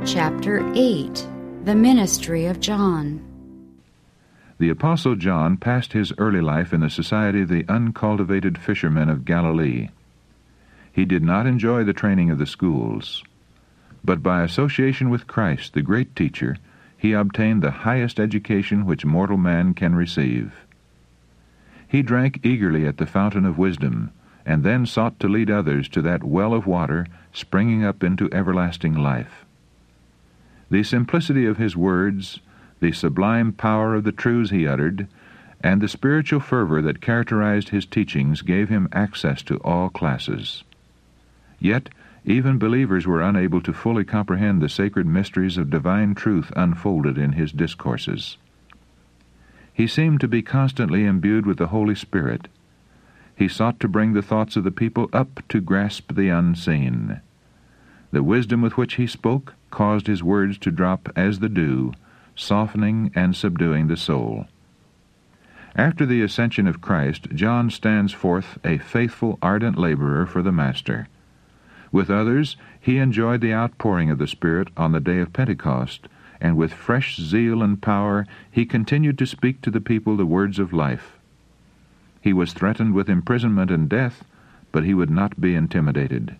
Chapter 8. The Ministry of John. The Apostle John passed his early life in the society of the uncultivated fishermen of Galilee. He did not enjoy the training of the schools, but by association with Christ, the great teacher, he obtained the highest education which mortal man can receive. He drank eagerly at the fountain of wisdom, and then sought to lead others to that well of water springing up into everlasting life. The simplicity of his words, the sublime power of the truths he uttered, and the spiritual fervor that characterized his teachings gave him access to all classes. Yet, even believers were unable to fully comprehend the sacred mysteries of divine truth unfolded in his discourses. He seemed to be constantly imbued with the Holy Spirit. He sought to bring the thoughts of the people up to grasp the unseen. The wisdom with which he spoke caused his words to drop as the dew, softening and subduing the soul. After the ascension of Christ, John stands forth a faithful, ardent laborer for the Master. With others, he enjoyed the outpouring of the Spirit on the day of Pentecost, and with fresh zeal and power he continued to speak to the people the words of life. He was threatened with imprisonment and death, but he would not be intimidated.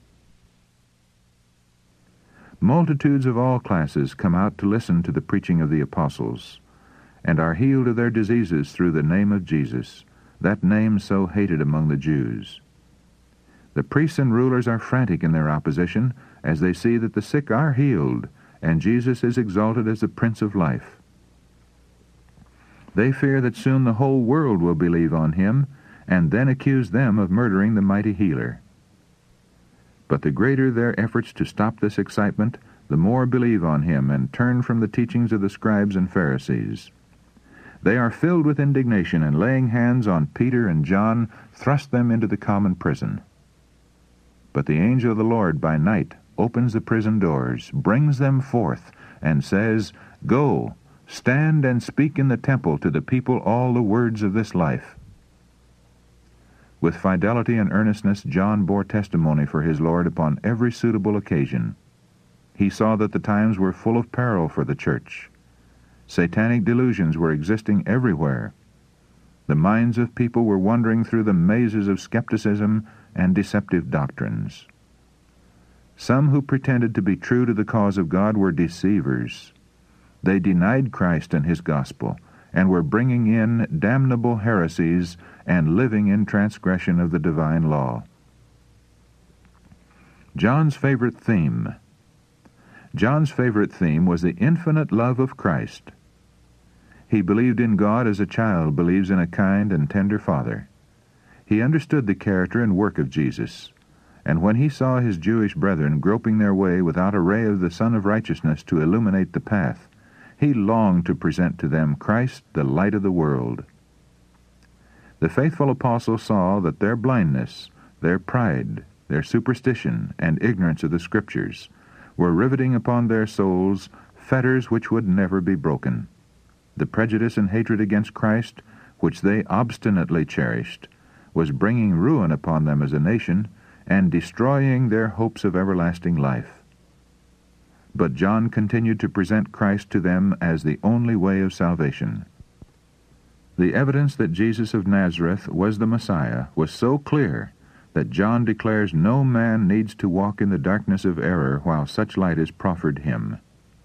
Multitudes of all classes come out to listen to the preaching of the apostles, and are healed of their diseases through the name of Jesus, that name so hated among the Jews. The priests and rulers are frantic in their opposition as they see that the sick are healed, and Jesus is exalted as the Prince of Life. They fear that soon the whole world will believe on him, and then accuse them of murdering the mighty healer. But the greater their efforts to stop this excitement, the more believe on him and turn from the teachings of the scribes and Pharisees. They are filled with indignation, and laying hands on Peter and John, thrust them into the common prison. But the angel of the Lord by night opens the prison doors, brings them forth, and says, "Go, stand and speak in the temple to the people all the words of this life." With fidelity and earnestness, John bore testimony for his Lord upon every suitable occasion. He saw that the times were full of peril for the church. Satanic delusions were existing everywhere. The minds of people were wandering through the mazes of skepticism and deceptive doctrines. Some who pretended to be true to the cause of God were deceivers. They denied Christ and his gospel, and were bringing in damnable heresies and living in transgression of the divine law. John's favorite theme. John's favorite theme was the infinite love of Christ. He believed in God as a child believes in a kind and tender father. He understood the character and work of Jesus, and when he saw his Jewish brethren groping their way without a ray of the Sun of Righteousness to illuminate the path, he longed to present to them Christ, the light of the world. The faithful apostle saw that their blindness, their pride, their superstition, and ignorance of the Scriptures were riveting upon their souls fetters which would never be broken. The prejudice and hatred against Christ, which they obstinately cherished, was bringing ruin upon them as a nation and destroying their hopes of everlasting life. But John continued to present Christ to them as the only way of salvation. The evidence that Jesus of Nazareth was the Messiah was so clear that John declares no man needs to walk in the darkness of error while such light is proffered him.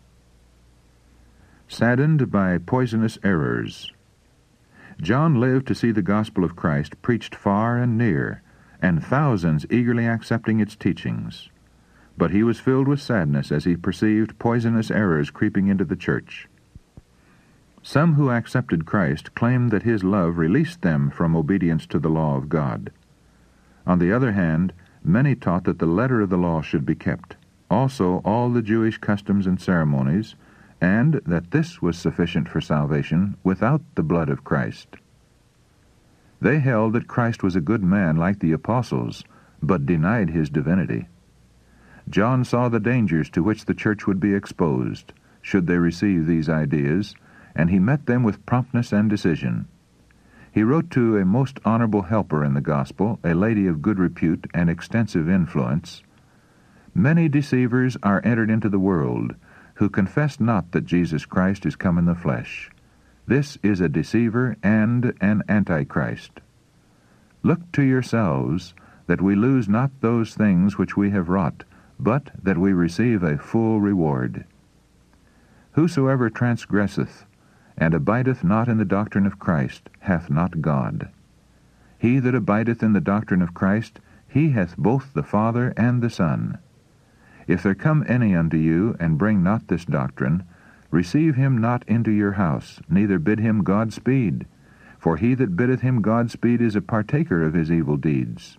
Saddened by poisonous errors. John lived to see the gospel of Christ preached far and near, and thousands eagerly accepting its teachings. But he was filled with sadness as he perceived poisonous errors creeping into the church. Some who accepted Christ claimed that his love released them from obedience to the law of God. On the other hand, many taught that the letter of the law should be kept, also all the Jewish customs and ceremonies, and that this was sufficient for salvation without the blood of Christ. They held that Christ was a good man like the apostles, but denied his divinity. John saw the dangers to which the church would be exposed should they receive these ideas, and he met them with promptness and decision. He wrote to a most honorable helper in the gospel, a lady of good repute and extensive influence, Many deceivers are entered into the world, who confess not that Jesus Christ is come in the flesh. This is a deceiver and an antichrist. Look to yourselves, that we lose not those things which we have wrought, but that we receive a full reward. Whosoever transgresseth, and abideth not in the doctrine of Christ, hath not God. He that abideth in the doctrine of Christ, he hath both the Father and the Son. If there come any unto you, and bring not this doctrine, receive him not into your house, neither bid him God-speed. For he that biddeth him God-speed is a partaker of his evil deeds.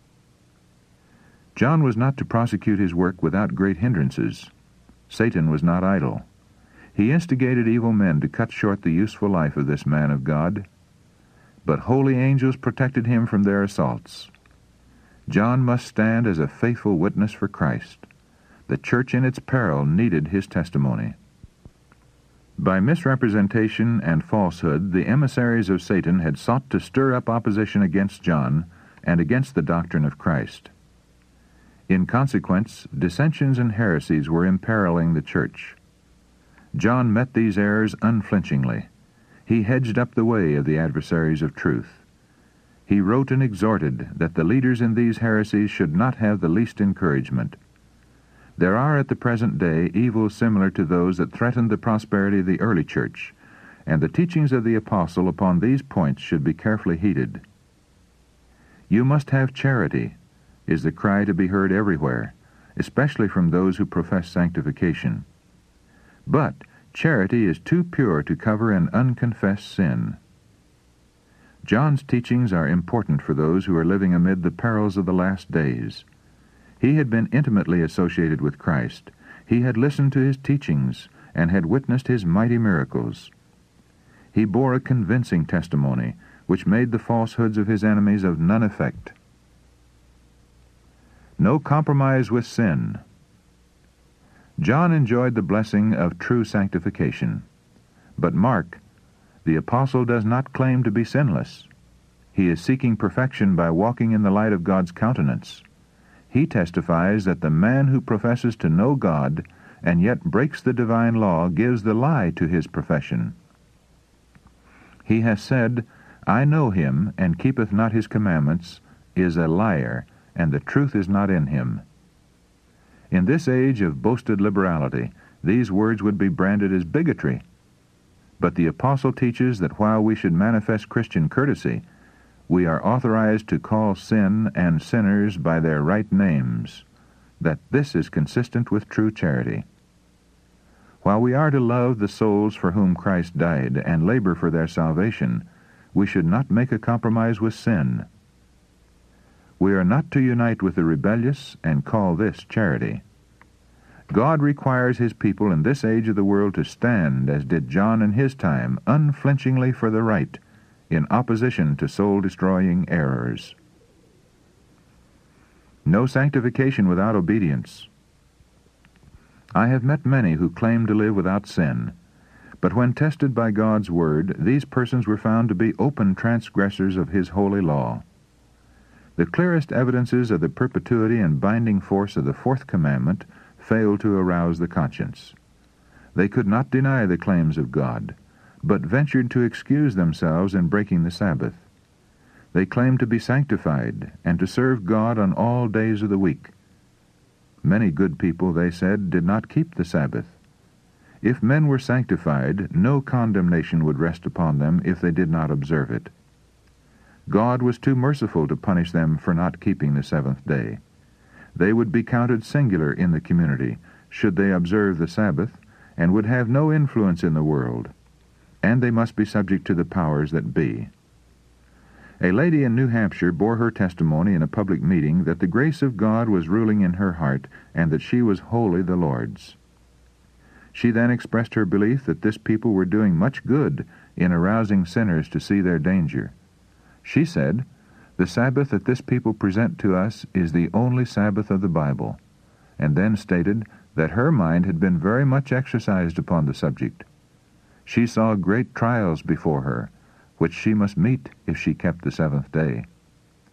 John was not to prosecute his work without great hindrances. Satan was not idle. He instigated evil men to cut short the useful life of this man of God. But holy angels protected him from their assaults. John must stand as a faithful witness for Christ. The church in its peril needed his testimony. By misrepresentation and falsehood, the emissaries of Satan had sought to stir up opposition against John and against the doctrine of Christ. In consequence, dissensions and heresies were imperiling the church. John met these errors unflinchingly. He hedged up the way of the adversaries of truth. He wrote and exhorted that the leaders in these heresies should not have the least encouragement. There are at the present day evils similar to those that threatened the prosperity of the early church, and the teachings of the apostle upon these points should be carefully heeded. "You must have charity," is the cry to be heard everywhere, especially from those who profess sanctification. But charity is too pure to cover an unconfessed sin. John's teachings are important for those who are living amid the perils of the last days. He had been intimately associated with Christ. He had listened to his teachings and had witnessed his mighty miracles. He bore a convincing testimony, which made the falsehoods of his enemies of none effect. No compromise with sin. John enjoyed the blessing of true sanctification. But mark, the apostle does not claim to be sinless. He is seeking perfection by walking in the light of God's countenance. He testifies that the man who professes to know God and yet breaks the divine law gives the lie to his profession. He has said, "I know him, and keepeth not his commandments," is a liar, and the truth is not in him. In this age of boasted liberality, these words would be branded as bigotry. But the apostle teaches that while we should manifest Christian courtesy, we are authorized to call sin and sinners by their right names, that this is consistent with true charity. While we are to love the souls for whom Christ died and labor for their salvation, we should not make a compromise with sin. We are not to unite with the rebellious and call this charity. God requires his people in this age of the world to stand, as did John in his time, unflinchingly for the right, in opposition to soul-destroying errors. No sanctification without obedience. I have met many who claim to live without sin, but when tested by God's word, these persons were found to be open transgressors of his holy law. The clearest evidences of the perpetuity and binding force of the fourth commandment failed to arouse the conscience. They could not deny the claims of God, but ventured to excuse themselves in breaking the Sabbath. They claimed to be sanctified and to serve God on all days of the week. Many good people, they said, did not keep the Sabbath. If men were sanctified, no condemnation would rest upon them if they did not observe it. God was too merciful to punish them for not keeping the seventh day. They would be counted singular in the community, should they observe the Sabbath, and would have no influence in the world, and they must be subject to the powers that be. A lady in New Hampshire bore her testimony in a public meeting that the grace of God was ruling in her heart, and that she was wholly the Lord's. She then expressed her belief that this people were doing much good in arousing sinners to see their danger. She said, "The Sabbath that this people present to us is the only Sabbath of the Bible," and then stated that her mind had been very much exercised upon the subject. She saw great trials before her, which she must meet if she kept the seventh day.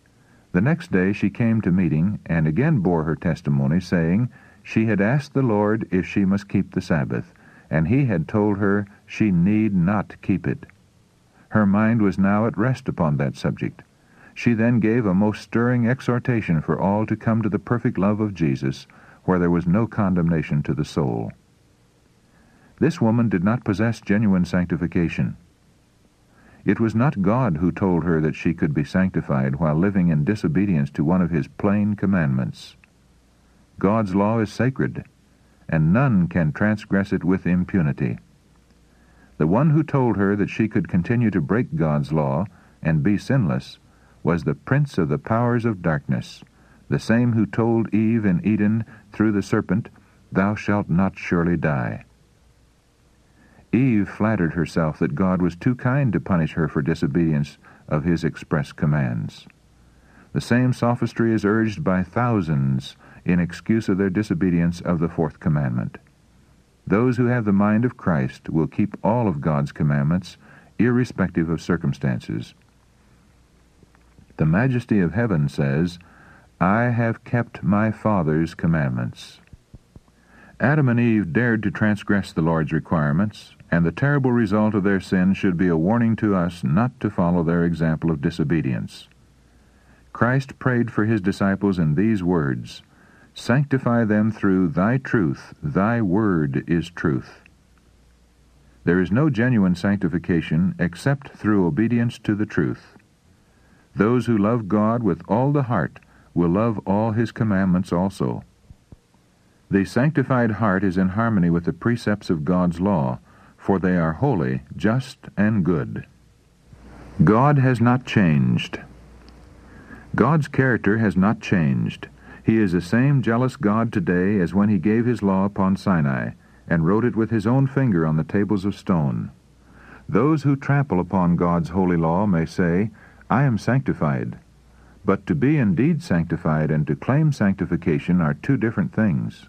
The next day she came to meeting, and again bore her testimony, saying, she had asked the Lord if she must keep the Sabbath, and he had told her she need not keep it. Her mind was now at rest upon that subject. She then gave a most stirring exhortation for all to come to the perfect love of Jesus, where there was no condemnation to the soul. This woman did not possess genuine sanctification. It was not God who told her that she could be sanctified while living in disobedience to one of his plain commandments. God's law is sacred, and none can transgress it with impunity. The one who told her that she could continue to break God's law and be sinless was the prince of the powers of darkness, the same who told Eve in Eden through the serpent, "Thou shalt not surely die." Eve flattered herself that God was too kind to punish her for disobedience of his express commands. The same sophistry is urged by thousands in excuse of their disobedience of the fourth commandment. Those who have the mind of Christ will keep all of God's commandments, irrespective of circumstances. The Majesty of heaven says, "I have kept my Father's commandments." Adam and Eve dared to transgress the Lord's requirements, and the terrible result of their sin should be a warning to us not to follow their example of disobedience. Christ prayed for his disciples in these words, "Sanctify them through thy truth, thy word is truth." There is no genuine sanctification except through obedience to the truth. Those who love God with all the heart will love all his commandments also. The sanctified heart is in harmony with the precepts of God's law, for they are holy, just, and good. God has not changed. God's character has not changed. He is the same jealous God today as when he gave his law upon Sinai, and wrote it with his own finger on the tables of stone. Those who trample upon God's holy law may say, "I am sanctified." But to be indeed sanctified and to claim sanctification are two different things.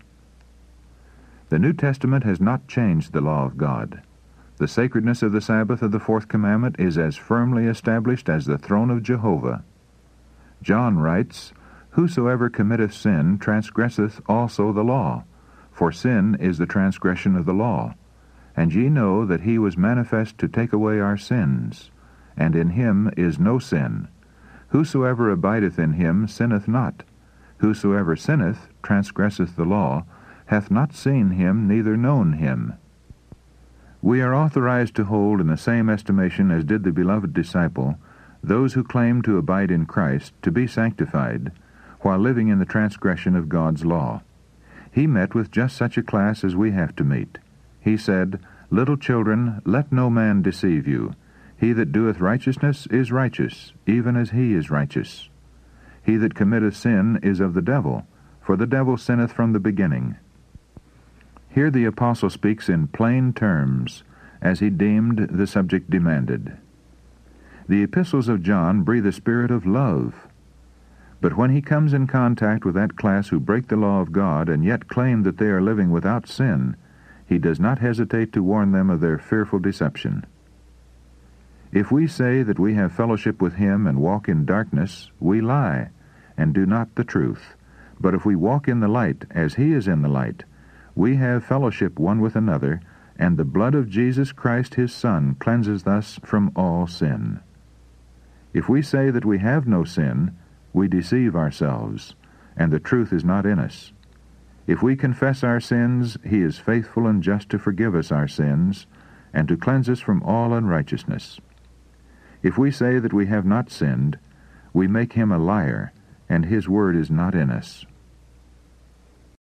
The New Testament has not changed the law of God. The sacredness of the Sabbath of the fourth commandment is as firmly established as the throne of Jehovah. John writes, "Whosoever committeth sin transgresseth also the law, for sin is the transgression of the law. And ye know that he was manifest to take away our sins, and in him is no sin. Whosoever abideth in him sinneth not. Whosoever sinneth transgresseth the law, hath not seen him, neither known him." We are authorized to hold in the same estimation as did the beloved disciple those who claim to abide in Christ to be sanctified, while living in the transgression of God's law. He met with just such a class as we have to meet. He said, "Little children, let no man deceive you. He that doeth righteousness is righteous, even as he is righteous. He that committeth sin is of the devil, for the devil sinneth from the beginning." Here the apostle speaks in plain terms, as he deemed the subject demanded. The epistles of John breathe a spirit of love. But when he comes in contact with that class who break the law of God and yet claim that they are living without sin, he does not hesitate to warn them of their fearful deception. If we say that we have fellowship with him and walk in darkness, we lie, and do not the truth. But if we walk in the light, as he is in the light, we have fellowship one with another, and the blood of Jesus Christ his Son cleanses us from all sin. If we say that we have no sin, we deceive ourselves, and the truth is not in us. If we confess our sins, he is faithful and just to forgive us our sins, and to cleanse us from all unrighteousness. If we say that we have not sinned, we make him a liar, and his word is not in us.